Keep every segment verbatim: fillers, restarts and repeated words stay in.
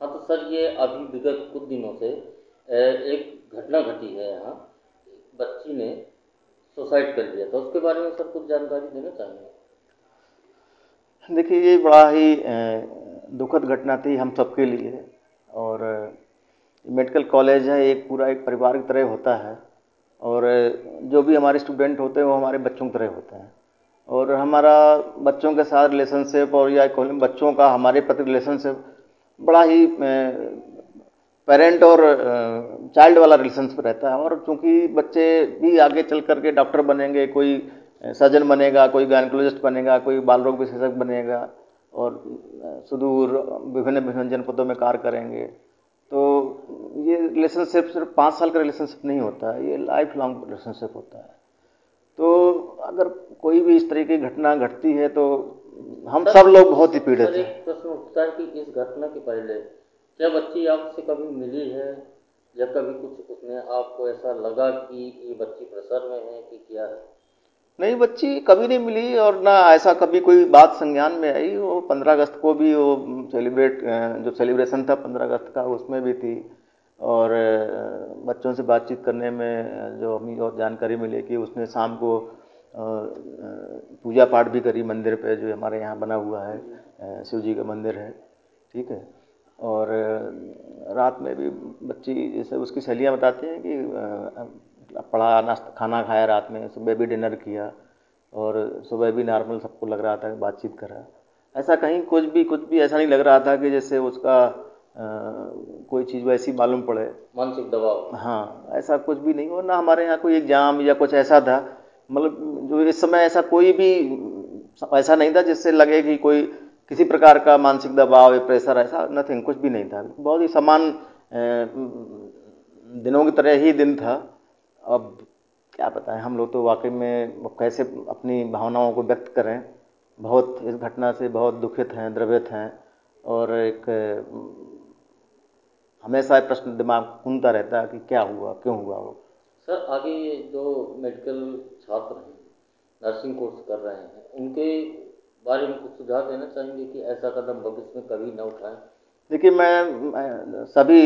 हाँ तो सर, ये अभी विगत कुछ दिनों से अ, एक घटना घटी है यहाँ। बच्ची ने सुसाइड कर लिया था, उसके बारे में सर कुछ जानकारी देना चाहेंगे? देखिए, ये बड़ा ही अ, दुखद घटना थी हम सबके लिए। और मेडिकल कॉलेज है, एक पूरा एक परिवार की तरह होता है। और जो भी हमारे स्टूडेंट होते हैं वो हमारे बच्चों की तरह होते हैं। और हमारा बच्चों के साथ रिलेशनशिप, और या कॉलेज बच्चों का हमारे प्रति रिलेशनशिप बड़ा ही पेरेंट और चाइल्ड वाला रिलेशनशिप रहता है। और चूंकि बच्चे भी आगे चल करके डॉक्टर बनेंगे, कोई सर्जन बनेगा, कोई गायनकोलॉजिस्ट बनेगा, कोई बाल रोग विशेषज्ञ बनेगा, और सुदूर विभिन्न विभिन्न जनपदों में कार्य करेंगे। तो ये रिलेशनशिप सिर्फ पाँच साल का रिलेशनशिप नहीं होता है, ये लाइफ लॉन्ग रिलेशनशिप होता है। तो अगर कोई भी इस तरह की घटना घटती है तो हम सर सब लोग बहुत ही पीड़ित सर, हैं। एक प्रश्न उठता है कि इस घटना के पहले क्या बच्ची आपसे कभी मिली है, या कभी कुछ उसने आपको ऐसा लगा कि ये बच्ची प्रेशर में है कि क्या है? नहीं, बच्ची कभी नहीं मिली, और ना ऐसा कभी कोई बात संज्ञान में आई। वो पंद्रह अगस्त को भी वो सेलिब्रेट जो सेलिब्रेशन था पंद्रह अगस्त का, उसमें भी थी। और अ, बच्चों से बातचीत करने में जो हमें और जानकारी मिली कि उसने शाम को अ, अ, पूजा पाठ भी करी मंदिर पे, जो हमारे यहाँ बना हुआ है, अ, शिव जी का मंदिर है, ठीक है। और अ, रात में भी बच्ची, जैसे उसकी सहेलियाँ बताती हैं कि अ, पढ़ा, नाश्ता खाना खाया रात में, सुबह भी डिनर किया, और सुबह भी नॉर्मल सबको लग रहा था कि बातचीत करा। ऐसा कहीं कुछ भी कुछ भी ऐसा नहीं लग रहा था कि जैसे उसका अ, कोई चीज़ वैसी मालूम पड़े। मानसिक दबाव? हाँ, ऐसा कुछ भी नहीं। और ना हमारे यहाँ कोई एग्जाम या कुछ ऐसा था, मतलब जो इस समय ऐसा कोई भी ऐसा नहीं था जिससे लगे कि कोई किसी प्रकार का मानसिक दबाव या प्रेशर, ऐसा नथिंग, कुछ भी नहीं था। बहुत ही समान दिनों की तरह ही दिन था। अब क्या बताएं, हम लोग तो वाकई में कैसे अपनी भावनाओं को व्यक्त करें। बहुत इस घटना से बहुत दुखित हैं, द्रवित हैं। और एक हमेशा प्रश्न दिमाग घूमता रहता है कि क्या हुआ, क्यों हुआ वो। सर, आगे जो मेडिकल छात्र हैं, नर्सिंग कोर्स कर रहे हैं, उनके बारे में कुछ सुझाव देना चाहेंगे कि ऐसा कदम भविष्य में कभी न उठाएं? देखिए, मैं, मैं सभी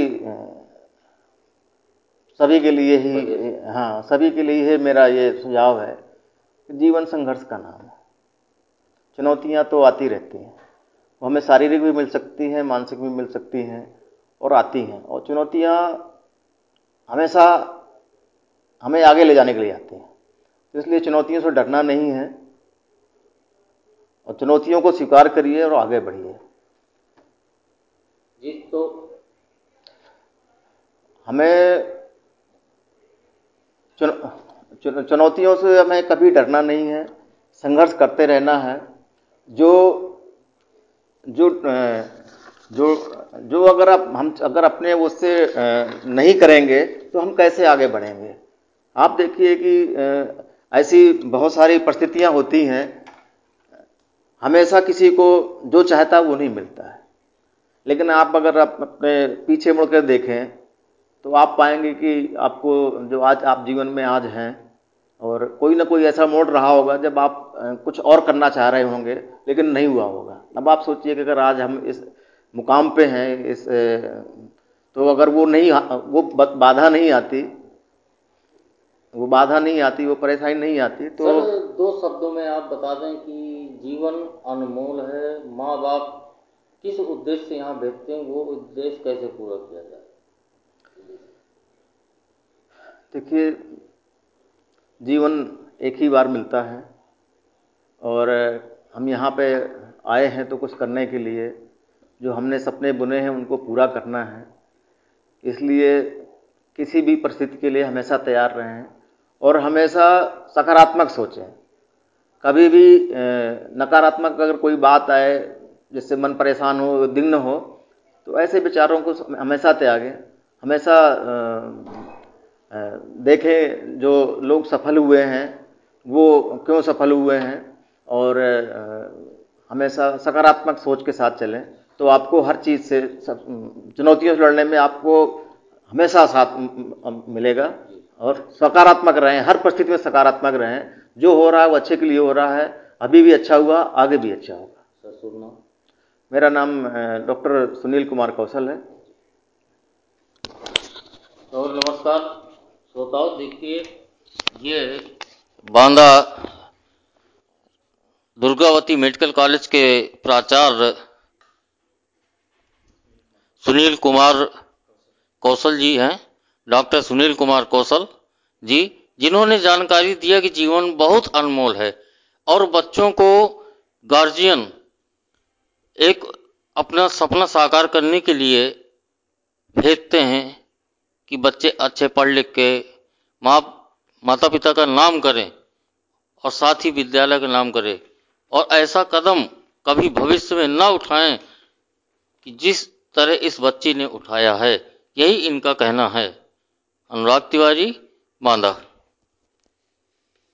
सभी के लिए ही, वजह से हाँ, सभी के लिए ही मेरा ये सुझाव है कि जीवन संघर्ष का नाम है। चुनौतियाँ तो आती रहती हैं, वो हमें शारीरिक भी मिल सकती हैं, मानसिक भी मिल सकती हैं, और आती हैं। और चुनौतियाँ हमेशा हमें आगे ले जाने के लिए आती हैं। तो इसलिए चुनौतियों से डरना नहीं है, और चुनौतियों को स्वीकार करिए और आगे बढ़िए। जी तो हमें चुन, चुन, चुनौतियों से हमें कभी डरना नहीं है, संघर्ष करते रहना है। जो जो जो जो अगर आप हम अगर अपने उससे नहीं करेंगे तो हम कैसे आगे बढ़ेंगे। आप देखिए कि ऐसी बहुत सारी परिस्थितियां होती हैं, हमेशा किसी को जो चाहता है वो नहीं मिलता है। लेकिन आप अगर आप अपने पीछे मुड़कर देखें तो आप पाएंगे कि आपको जो आज आप जीवन में आज हैं, और कोई ना कोई ऐसा मोड़ रहा होगा जब आप कुछ और करना चाह रहे होंगे लेकिन नहीं हुआ होगा। अब आप सोचिए कि अगर आज हम इस मुकाम पे हैं, इस तो अगर वो नहीं वो बाधा नहीं आती वो बाधा नहीं आती वो परेशानी नहीं आती तो। सर, दो शब्दों में आप बता दें कि जीवन अनमोल है, माँ बाप किस उद्देश्य से यहाँ भेजते हैं, वो उद्देश्य कैसे पूरा किया जाए? देखिए, जीवन एक ही बार मिलता है, और हम यहाँ पे आए हैं तो कुछ करने के लिए। जो हमने सपने बुने हैं उनको पूरा करना है। इसलिए किसी भी परिस्थिति के लिए हमेशा तैयार रहें, और हमेशा सकारात्मक सोचें। कभी भी नकारात्मक अगर कोई बात आए जिससे मन परेशान हो, दिग्न हो, तो ऐसे विचारों को हमेशा त्यागें। हमेशा देखें जो लोग सफल हुए हैं वो क्यों सफल हुए हैं, और हमेशा सकारात्मक सोच के साथ चलें तो आपको हर चीज़ से, चुनौतियों से लड़ने में आपको हमेशा साथ मिलेगा। और सकारात्मक रहें, हर परिस्थिति में सकारात्मक रहें। जो हो रहा है वो अच्छे के लिए हो रहा है, अभी भी अच्छा हुआ, आगे भी अच्छा होगा। सर, सुनना मेरा नाम डॉक्टर सुनील कुमार कौशल है। तो नमस्कार श्रोताओं, देखिए ये बांदा दुर्गावती मेडिकल कॉलेज के प्राचार्य सुनील कुमार कौशल जी हैं, डॉक्टर सुनील कुमार कौशल जी, जिन्होंने जानकारी दिया कि जीवन बहुत अनमोल है और बच्चों को गार्जियन एक अपना सपना साकार करने के लिए भेजते हैं कि बच्चे अच्छे पढ़ लिख के माँ माता पिता का नाम करें और साथ ही विद्यालय का नाम करें, और ऐसा कदम कभी भविष्य में न उठाएं कि जिस तरह इस बच्ची ने उठाया है। यही इनका कहना है। अनुराग तिवारी, बांदा।